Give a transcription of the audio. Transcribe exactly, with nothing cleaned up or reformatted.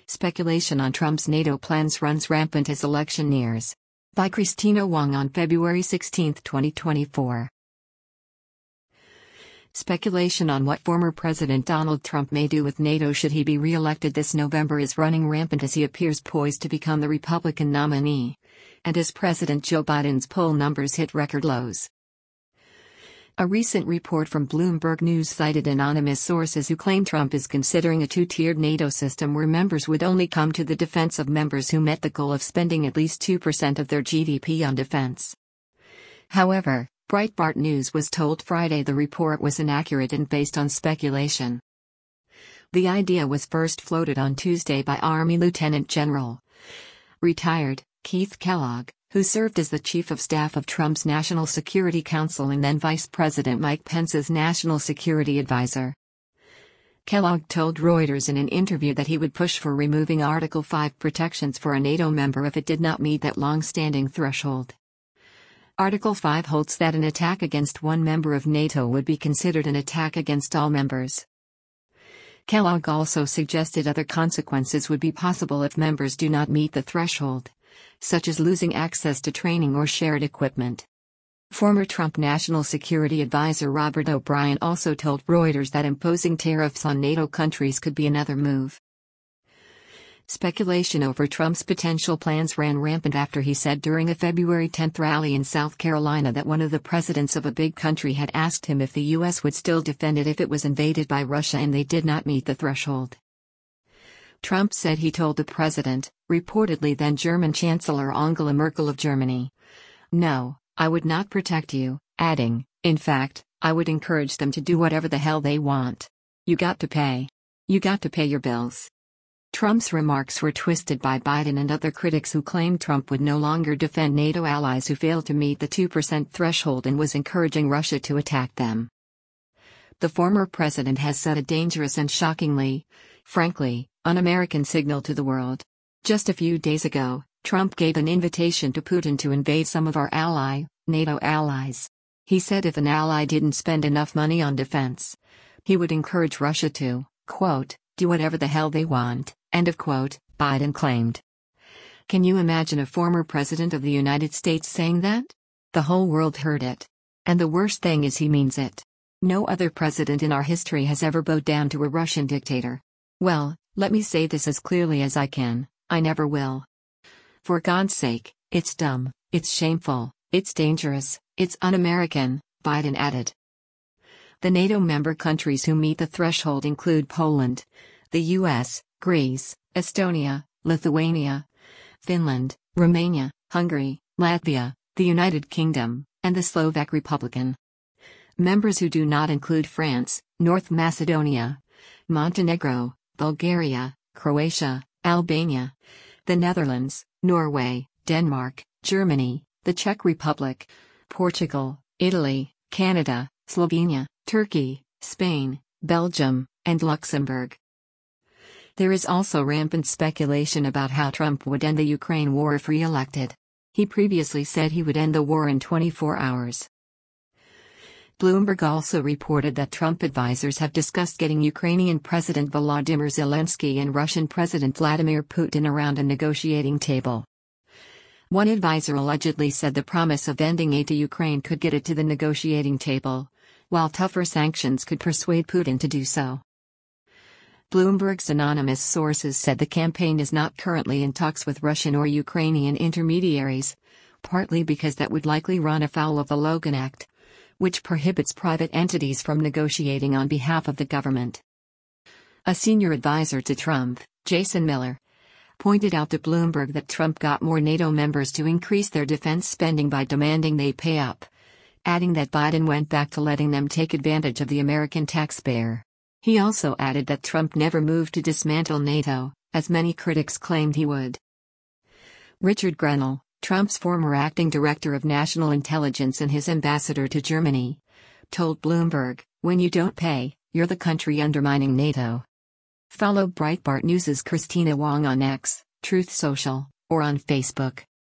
Speculation on Trump's NATO plans runs rampant as election nears. By Christina Wong on February sixteenth, twenty twenty-four. Speculation on what former President Donald Trump may do with NATO should he be re-elected this November is running rampant as he appears poised to become the Republican nominee, and as President Joe Biden's poll numbers hit record lows. A recent report from Bloomberg News cited anonymous sources who claim Trump is considering a two-tiered NATO system where members would only come to the defense of members who met the goal of spending at least two percent of their G D P on defense. However, Breitbart News was told Friday the report was inaccurate and based on speculation. The idea was first floated on Tuesday by Army Lieutenant General, retired, Keith Kellogg, who served as the Chief of Staff of Trump's National Security Council and then Vice President Mike Pence's National Security Advisor. Kellogg told Reuters in an interview that he would push for removing Article five protections for a NATO member if it did not meet that long-standing threshold. Article five holds that an attack against one member of NATO would be considered an attack against all members. Kellogg also suggested other consequences would be possible if members do not meet the threshold, such as losing access to training or shared equipment. Former Trump National Security Advisor Robert O'Brien also told Reuters that imposing tariffs on NATO countries could be another move. Speculation over Trump's potential plans ran rampant after he said during a February tenth rally in South Carolina that one of the presidents of a big country had asked him if the U S would still defend it if it was invaded by Russia and they did not meet the threshold. Trump said he told the president, reportedly then German Chancellor Angela Merkel of Germany, "No, I would not protect you," adding, "In fact, I would encourage them to do whatever the hell they want. You got to pay. You got to pay your bills." Trump's remarks were twisted by Biden and other critics who claimed Trump would no longer defend NATO allies who failed to meet the two percent threshold and was encouraging Russia to attack them. The former president has set a dangerous and shockingly, frankly, un-American signal to the world. Just a few days ago, Trump gave an invitation to Putin to invade some of our ally, NATO allies. He said if an ally didn't spend enough money on defense, he would encourage Russia to, quote, do whatever the hell they want, end of quote, Biden claimed. Can you imagine a former president of the United States saying that? The whole world heard it. And the worst thing is he means it. No other president in our history has ever bowed down to a Russian dictator. Well, let me say this as clearly as I can, I never will. For God's sake, it's dumb, it's shameful, it's dangerous, it's un-American, Biden added. The NATO member countries who meet the threshold include Poland, the U S, Greece, Estonia, Lithuania, Finland, Romania, Hungary, Latvia, the United Kingdom, and the Slovak Republic. Members who do not include France, North Macedonia, Montenegro, Bulgaria, Croatia, Albania, the Netherlands, Norway, Denmark, Germany, the Czech Republic, Portugal, Italy, Canada, Slovenia, Turkey, Spain, Belgium, and Luxembourg. There is also rampant speculation about how Trump would end the Ukraine war if re-elected. He previously said he would end the war in twenty-four hours. Bloomberg also reported that Trump advisors have discussed getting Ukrainian President Volodymyr Zelensky and Russian President Vladimir Putin around a negotiating table. One advisor allegedly said the promise of ending aid to Ukraine could get it to the negotiating table, while tougher sanctions could persuade Putin to do so. Bloomberg's anonymous sources said the campaign is not currently in talks with Russian or Ukrainian intermediaries, partly because that would likely run afoul of the Logan Act, which prohibits private entities from negotiating on behalf of the government. A senior advisor to Trump, Jason Miller, pointed out to Bloomberg that Trump got more NATO members to increase their defense spending by demanding they pay up, adding that Biden went back to letting them take advantage of the American taxpayer. He also added that Trump never moved to dismantle NATO, as many critics claimed he would. Richard Grenell, Trump's former acting director of national intelligence and his ambassador to Germany, told Bloomberg, "When you don't pay, you're the country undermining NATO." Follow Breitbart News' Christina Wong on X, Truth Social, or on Facebook.